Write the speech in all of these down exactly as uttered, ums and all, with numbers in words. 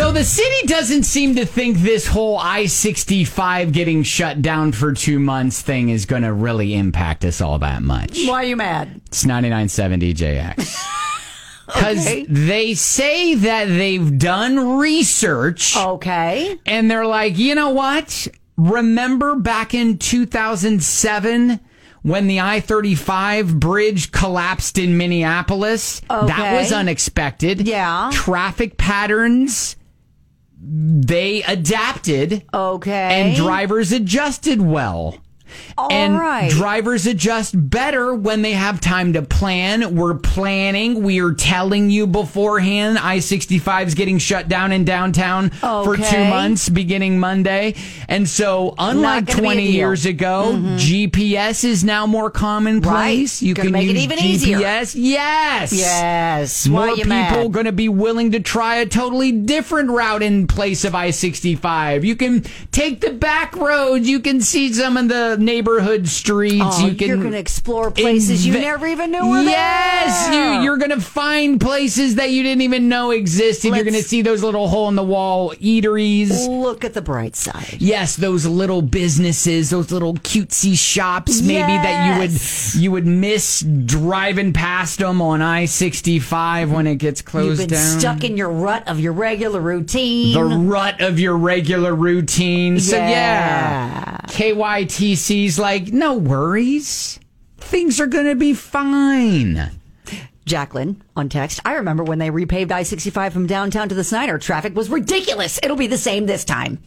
So the city doesn't seem to think this whole I sixty-five getting shut down for two months thing is going to really impact us all that much. Why are you mad? It's ninety-nine point seven D J X. Because okay. they say that they've done research. Okay. And they're like, you know what? Remember back in two thousand seven when the I thirty-five bridge collapsed in Minneapolis? Okay. That was unexpected. Yeah. Traffic patterns, they adapted. Okay. And drivers adjusted well. All and right. drivers adjust better when they have time to plan. We're planning. We are telling you beforehand I sixty-five is getting shut down in downtown okay. for two months beginning Monday. And so unlike twenty years ago, mm-hmm. G P S is now more commonplace. Right. You Gonna can make use it even G P S. easier. Yes. Yes. More Why you people mad? going to be willing to try a totally different route in place of I sixty-five. You can take the back roads. You can see some of the neighborhood streets. Oh, you can you're going to explore places inve- you never even knew were yes, there. Yes, you, you're going to find places that you didn't even know existed. Let's, you're going to see those little hole-in-the-wall eateries. Look at the bright side. Yes, those little businesses, those little cutesy shops, maybe yes. that you would you would miss driving past them on I sixty-five when it gets closed You've been down. stuck in your rut of your regular routine. The rut of your regular routine. So, yeah. yeah. K Y T C's like, no worries. Things are going to be fine. Jacqueline on text. I remember when they repaved I sixty-five from downtown to the Snyder. Traffic was ridiculous. It'll be the same this time.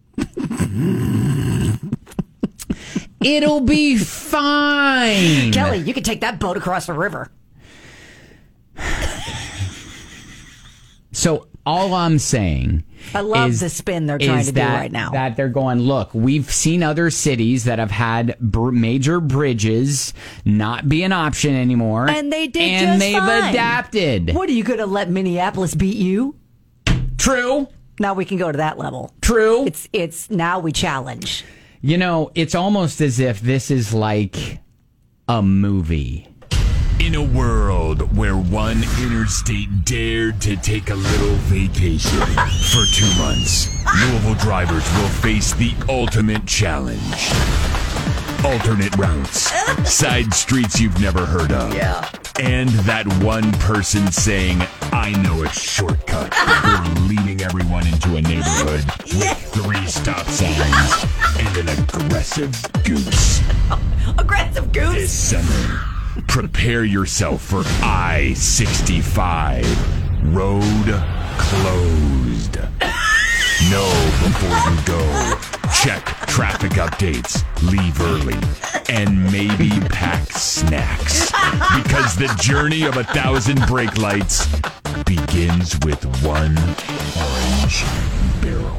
It'll be fine. Kelly, you can take that boat across the river. So all I'm saying I love is, the spin they're trying to that, do right now. That they're going, look, we've seen other cities that have had br- major bridges not be an option anymore. And they did And just they've fine. adapted. What, are you going to let Minneapolis beat you? True. Now we can go to that level. True. It's it's now we challenge. You know, it's almost as if this is like a movie. In a world where one interstate dared to take a little vacation for two months, Louisville drivers will face the ultimate challenge. Alternate routes, side streets you've never heard of, yeah. and that one person saying, I know a shortcut before leading everyone into a neighborhood with three stop signs and an aggressive goose. Aggressive goose? This summer, prepare yourself for I sixty-five. Road closed. Know before you go. Check traffic updates. Leave early. And maybe pack snacks. Because the journey of a thousand brake lights begins with one orange barrel.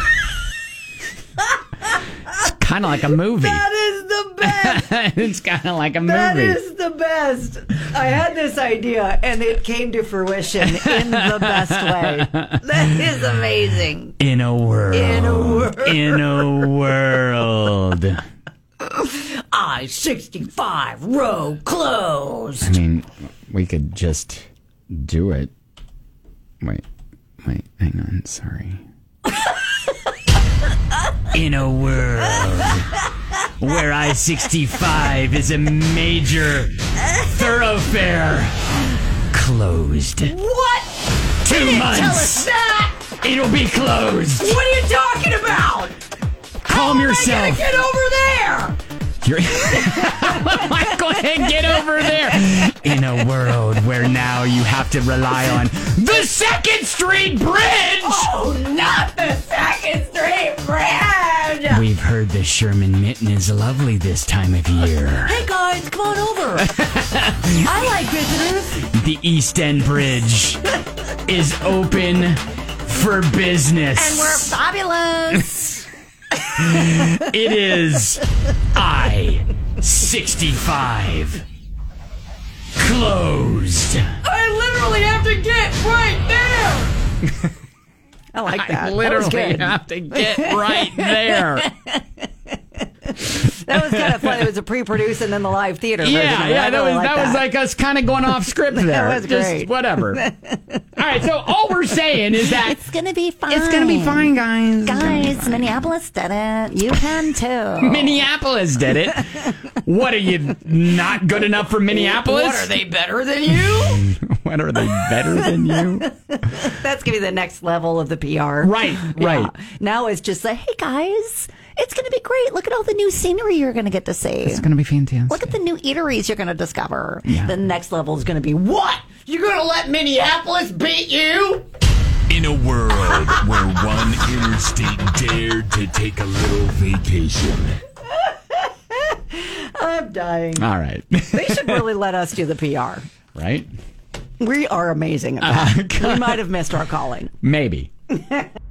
Kind of like a movie. That is the best. It's kind of like a movie. That is the best. I had this idea, and it came to fruition in the best way. That is amazing. In a world. In a world. In a world. I sixty-five, road closed. I mean, we could just do it. Wait, wait, hang on, sorry. In a world where I sixty-five is a major thoroughfare, closed. What? Two You didn't months. tell us that. It'll be closed. What are you talking about? Calm How yourself. am I gonna get over there? You're I'm going to get over there. In a world where now you have to rely on the Second Street Bridge. Oh, not the Second Street Bridge. We've heard the Sherman Mitten is lovely this time of year. Hey guys, come on over. I like visitors. The East End Bridge is open for business. And we're fabulous. It is I sixty-five closed. I literally have to get right there. I like that. I literally that was good. have to get right there. That was kind of fun. It was a pre-produced and then the live theater version. Yeah, of it. yeah, I that really was like that, was like us kind of going off script there. That was Just great. whatever. All right, so all we're saying is that It's gonna be fine. it's gonna be fine, guys. It's gonna be Guys, fine. Minneapolis did it. You can too. Minneapolis did it. What are you not good enough for Minneapolis? What, are they better than you? What are they better than you? That's going to be the next level of the P R. Right, right. Yeah. Now it's just like, Hey guys, it's gonna be great. Look at all the new scenery you're gonna get to see. It's gonna be fantastic. Look at the new eateries you're gonna discover. Yeah. the next level is going to be, what? You're going to let Minneapolis beat you? In a world where one interstate dared to take a little vacation. I'm dying. All right. They should really let us do the P R. Right? We are amazing at that. We might have missed our calling. Maybe.